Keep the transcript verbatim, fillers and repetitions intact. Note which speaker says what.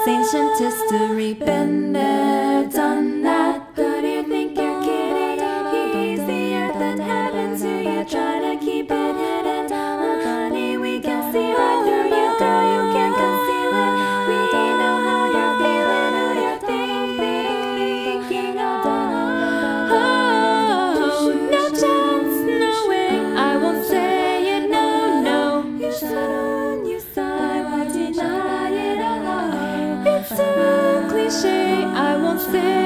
Speaker 1: It's ancient history. Been there, done that. But you think you're kidding? Easier than heaven to you. Try to keep it hidden. Honey, we can see right through you, girl. You can't conceal it. We know how you're feeling, who you're thinking of. Oh, no chance, no way. I won't say it, no, no. You shudder when you sigh. Why deny it alone? It's so cliche. I won't say